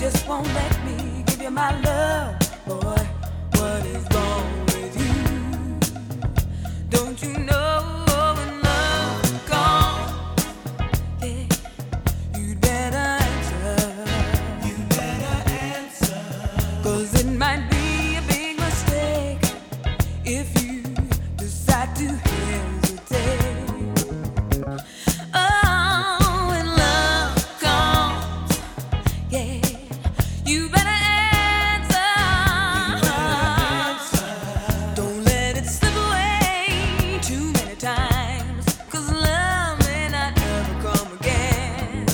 just won't let me give you my love, boy. What is wrong with you? Don't you know when love comes, yeah, you'd better answer. You better answer. 'Cause it might be a big mistake if you decide to hesitate. Oh, when love comes, yeah, you better answer. Don't let it slip away too many times, 'cause love may not ever come again.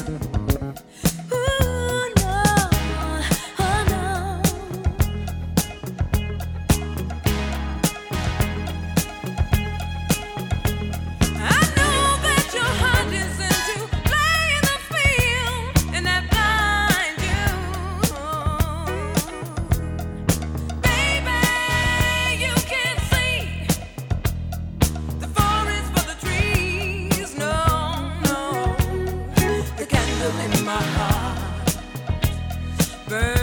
Ooh, no, oh no. I know that your heart is into playing the field, and that blinds you. Baby, you can't see the forest for the trees. No, no, the candle in my heart burns.